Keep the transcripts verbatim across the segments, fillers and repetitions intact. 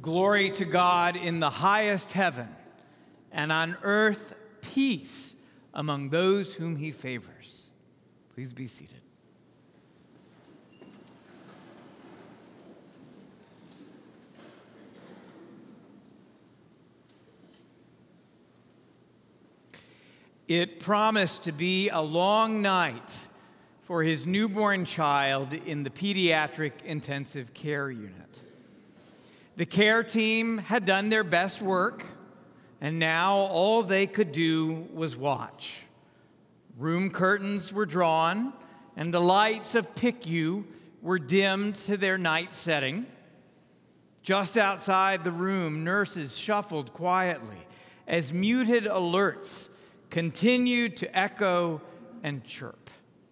Glory to God in the highest heaven, and on earth peace among those whom he favors. Please be seated. It promised to be a long night for his newborn child in the pediatric intensive care unit. The care team had done their best work, and now all they could do was watch. Room curtains were drawn, and the lights of P I C U were dimmed to their night setting. Just outside the room, nurses shuffled quietly as muted alerts continued to echo and chirp.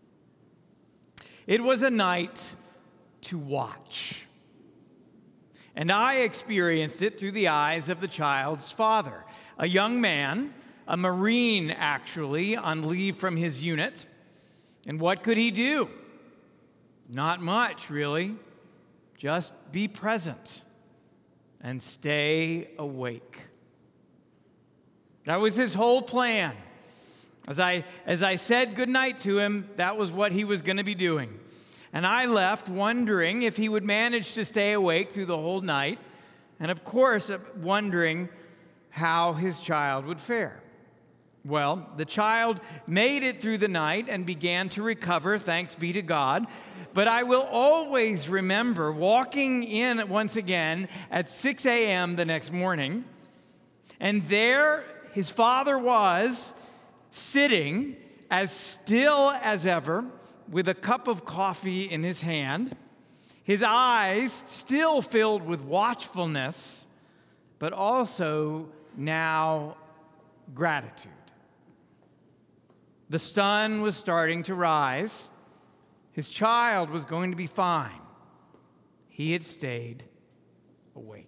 It was a night to watch. And I experienced it through the eyes of the child's father, a young man, a Marine actually, on leave from his unit. And what could he do? Not much, really. Just be present and stay awake. That was his whole plan. As I, as I said goodnight to him, that was what he was going to be doing. And I left wondering if he would manage to stay awake through the whole night, and of course, wondering how his child would fare. Well, the child made it through the night and began to recover, thanks be to God. But I will always remember walking in once again at six a.m. the next morning, and there his father was, sitting as still as ever, with a cup of coffee in his hand, his eyes still filled with watchfulness, but also now gratitude. The sun was starting to rise. His child was going to be fine. He had stayed awake.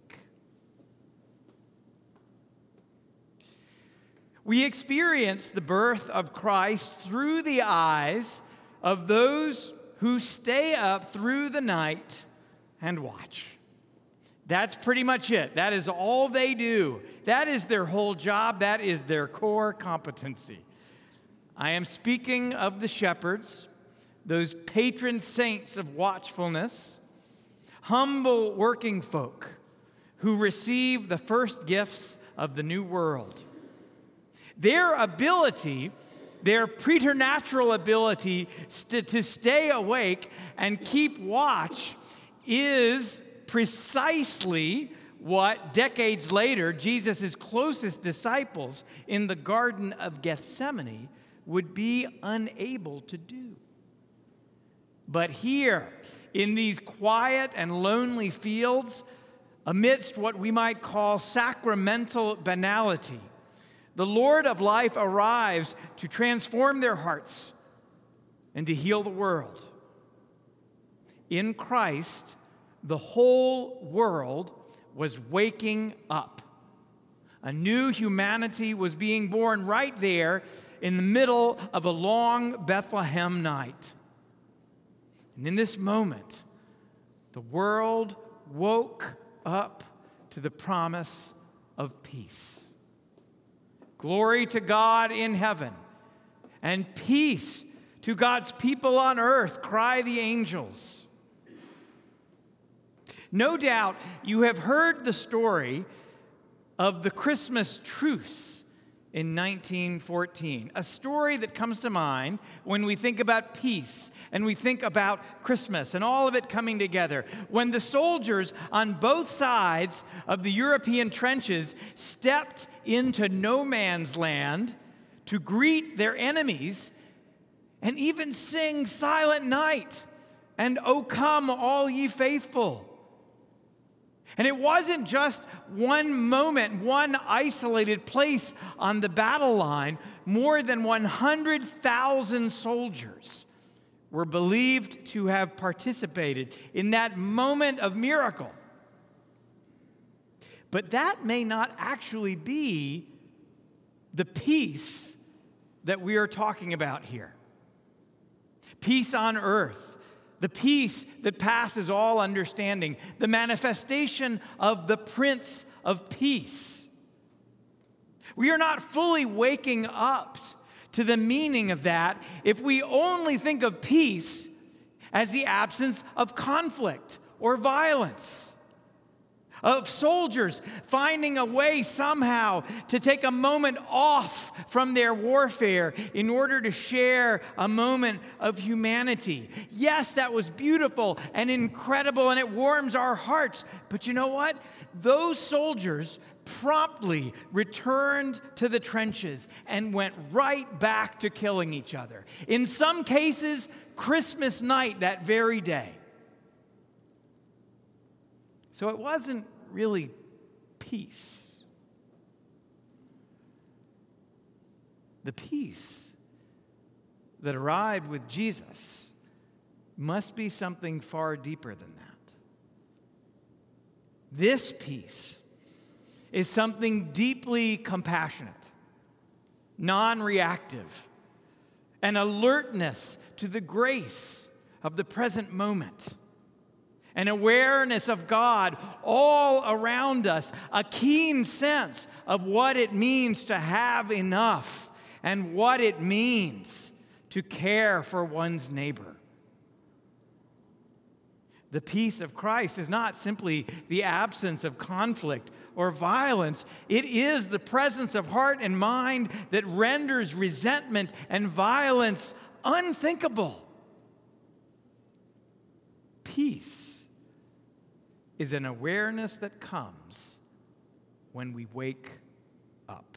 We experience the birth of Christ through the eyes of those who stay up through the night and watch. That's pretty much it. That is all they do. That is their whole job. That is their core competency. I am speaking of the shepherds, those patron saints of watchfulness, humble working folk who receive the first gifts of the new world. Their ability, their preternatural ability st- to stay awake and keep watch is precisely what decades later Jesus' closest disciples in the Garden of Gethsemane would be unable to do. But here, in these quiet and lonely fields, amidst what we might call sacramental banality, the Lord of life arrives to transform their hearts and to heal the world. In Christ, the whole world was waking up. A new humanity was being born right there in the middle of a long Bethlehem night. And in this moment, the world woke up to the promise of peace. Glory to God in heaven, and peace to God's people on earth, cry the angels. No doubt you have heard the story of the Christmas truce in nineteen fourteen, a story that comes to mind when we think about peace and we think about Christmas and all of it coming together. When the soldiers on both sides of the European trenches stepped into no man's land to greet their enemies and even sing Silent Night and O Come All Ye Faithful. And it wasn't just one moment, one isolated place on the battle line. More than one hundred thousand soldiers were believed to have participated in that moment of miracle. But that may not actually be the peace that we are talking about here. Peace on earth, the peace that passes all understanding, the manifestation of the Prince of Peace. We are not fully waking up to the meaning of that if we only think of peace as the absence of conflict or violence, of soldiers finding a way somehow to take a moment off from their warfare in order to share a moment of humanity. Yes, that was beautiful and incredible, and it warms our hearts. But you know what? Those soldiers promptly returned to the trenches and went right back to killing each other. In some cases, Christmas night that very day. So it wasn't really peace. The peace that arrived with Jesus must be something far deeper than that. This peace is something deeply compassionate, non-reactive, an alertness to the grace of the present moment, an awareness of God all around us, a keen sense of what it means to have enough and what it means to care for one's neighbor. The peace of Christ is not simply the absence of conflict or violence. It is the presence of heart and mind that renders resentment and violence unthinkable. Peace is an awareness that comes when we wake up.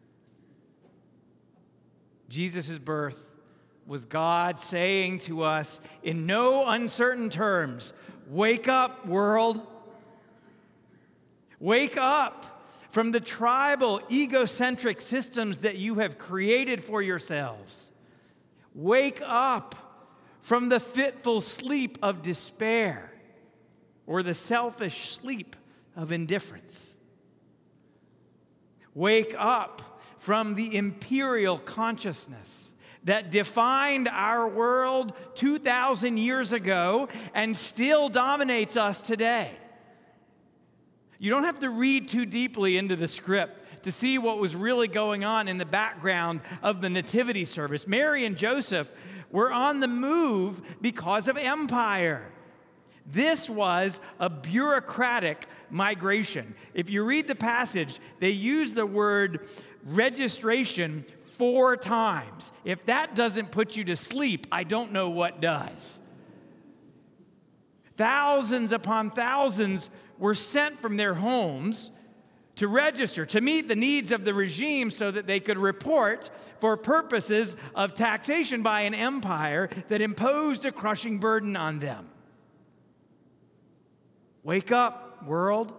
Jesus' birth was God saying to us in no uncertain terms, "Wake up, world. Wake up from the tribal, egocentric systems that you have created for yourselves. Wake up from the fitful sleep of despair or the selfish sleep of indifference. Wake up from the imperial consciousness that defined our world two thousand years ago and still dominates us today." You don't have to read too deeply into the script to see what was really going on in the background of the nativity service. Mary and Joseph were on the move because of empire. This was a bureaucratic migration. If you read the passage, they use the word registration four times. If that doesn't put you to sleep, I don't know what does. Thousands upon thousands were sent from their homes to register, to meet the needs of the regime so that they could report for purposes of taxation by an empire that imposed a crushing burden on them. Wake up, world.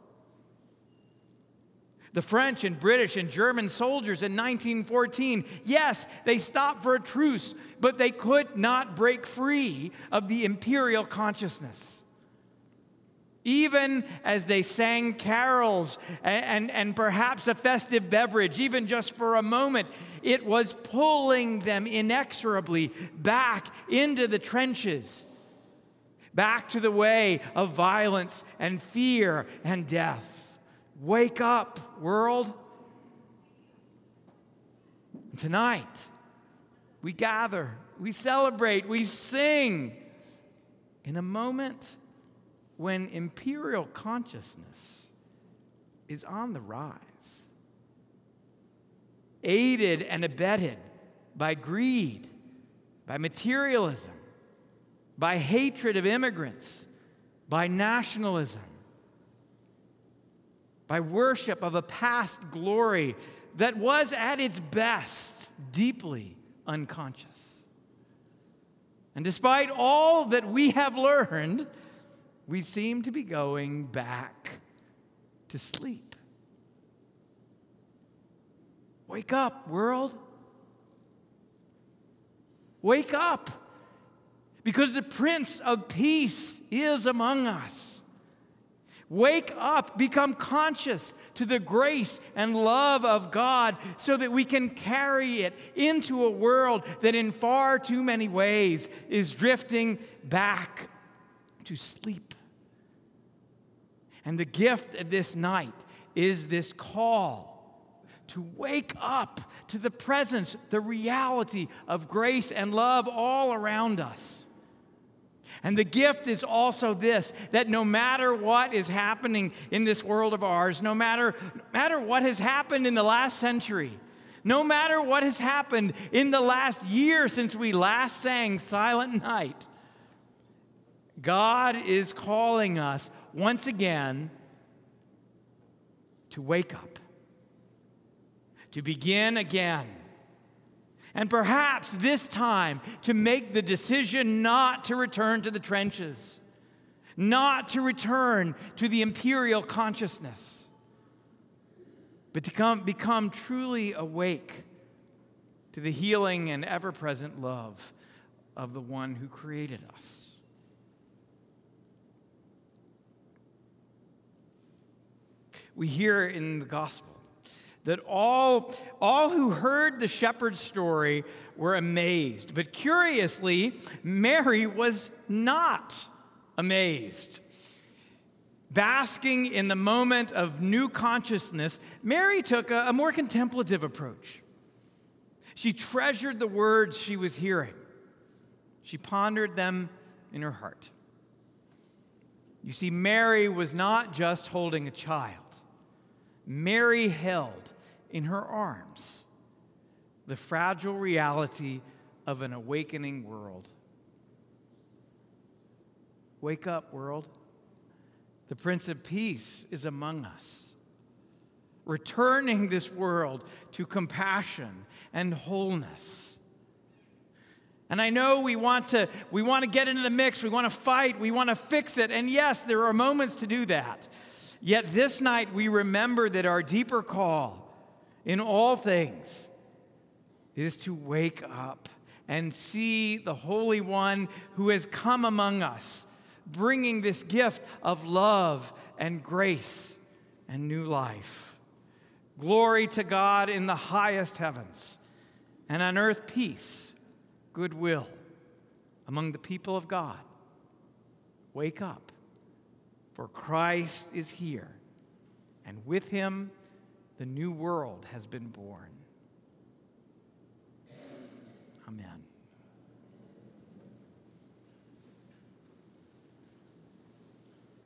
The French and British and German soldiers in nineteen fourteen, yes, they stopped for a truce, but they could not break free of the imperial consciousness. Even as they sang carols and, and, and perhaps a festive beverage, even just for a moment, it was pulling them inexorably back into the trenches, back to the way of violence and fear and death. Wake up, world. Tonight, we gather, we celebrate, we sing in a moment when imperial consciousness is on the rise, aided and abetted by greed, by materialism, by hatred of immigrants, by nationalism, by worship of a past glory that was at its best deeply unconscious. And despite all that we have learned, we seem to be going back to sleep. Wake up, world. Wake up, because the Prince of Peace is among us. Wake up, become conscious to the grace and love of God so that we can carry it into a world that in far too many ways is drifting back to sleep. And the gift of this night is this call to wake up to the presence, the reality of grace and love all around us. And the gift is also this, that no matter what is happening in this world of ours, no matter, no matter what has happened in the last century, no matter what has happened in the last year since we last sang Silent Night, God is calling us once again to wake up, to begin again. And perhaps this time to make the decision not to return to the trenches, not to return to the imperial consciousness, but to come, become truly awake to the healing and ever-present love of the one who created us. We hear in the gospel that all, all who heard the shepherd's story were amazed. But curiously, Mary was not amazed. Basking in the moment of new consciousness, Mary took a, a more contemplative approach. She treasured the words she was hearing. She pondered them in her heart. You see, Mary was not just holding a child. Mary held in her arms the fragile reality of an awakening world. Wake up, world. The Prince of Peace is among us, returning this world to compassion and wholeness. And I know we want to, we want to get into the mix, we want to fight, we want to fix it, and yes, there are moments to do that. Yet this night we remember that our deeper call in all things is to wake up and see the Holy One who has come among us, bringing this gift of love and grace and new life. Glory to God in the highest heavens, and on earth peace, goodwill among the people of God. Wake up. For Christ is here, and with him the new world has been born. Amen.